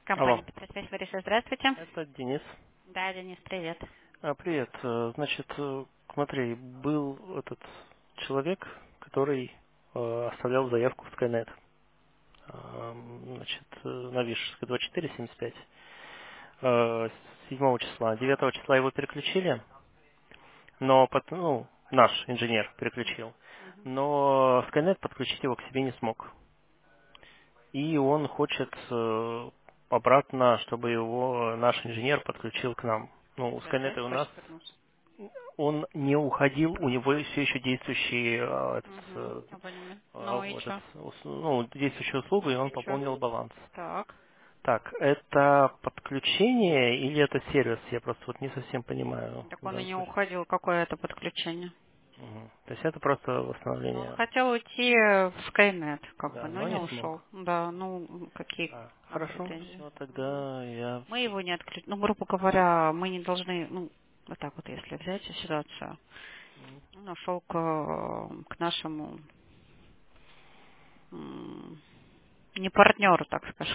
Алло, Компания «Петросвязь» Лариса, здравствуйте. это Денис. Да, Денис, привет. Привет. Значит, смотри, был этот человек, который оставлял заявку в Skynet. Значит, на Вишерской 2475. 7 числа. 9 числа его переключили, но наш инженер переключил. Но Skynet подключить его к себе не смог. И он хочет обратно, чтобы его наш инженер подключил к нам. Ну, у Опять Skynet у нас хочет вернуться. он не уходил, у него все еще действующий Абонемент. Ну и что? действующая услуга, и он И что? пополнил баланс. Так. Так, это подключение или это сервис? Я просто вот не совсем понимаю Так в он и данном не случае. уходил. Какое это подключение? Мгм. То есть это просто Ну, он восстановление. хотел уйти в Skynet, как бы, Да, но но не не смог. ушел. Да, ну, какие к нам Хорошо, претензии? все, тогда я... Мы его не отключили. Ну, грубо говоря, мы не должны, ну, вот так вот, если взять ситуацию, он ушел к нашему не партнеру, так скажем.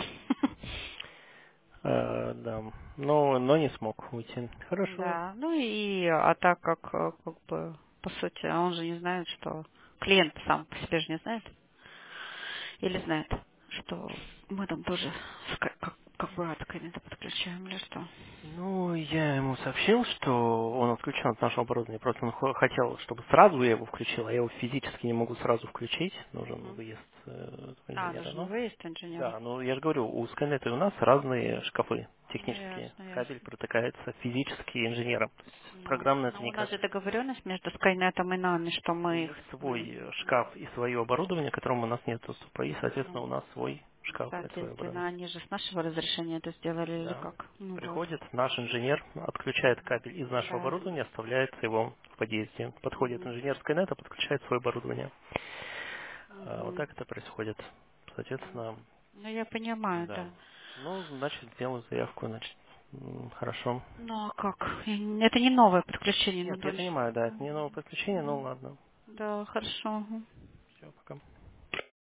Да, но не смог уйти. Хорошо. Да, ну и, а так как бы, по сути, он же не знает, что клиент сам по себе же не знает, или знает, что мы там тоже как бы от клиента подключаем или что. Ну, я ему сообщил, что он отключен от нашего оборудования. Просто он хотел, чтобы сразу я его включил, а я его физически не могу сразу включить. Нужен Мгм. выезд А, инженера. нужен Ну, выезд инженера. да, ну я же говорю, у Skynet у нас разные шкафы Ну, технические. ясно, Кабель ясно. протыкается физически инженером. То есть программно это Ну, у нас никак. же договоренность между Скайнетом и нами, что У мы них их... свой шкаф и свое оборудование, к которому у нас нет доступа. И, соответственно, у Ну, нас свой шкаф и свое соответственно, оборудование. они же с нашего разрешения это сделали или Да. как? Ну вот. Приходит наш инженер, отключает кабель из нашего Да. оборудования, оставляет его в подъезде. Подходит Мгм. инженер Skynet, подключает свое оборудование. Вот Мгм. так это происходит. Соответственно, Ну, я понимаю, да. да. Ну, значит, сделаю заявку, значит, хорошо. Ну, а как? Это не новое подключение, ну, Нет, я дольше. понимаю, да, это не новое подключение, ну ладно. Да, хорошо. Мгм.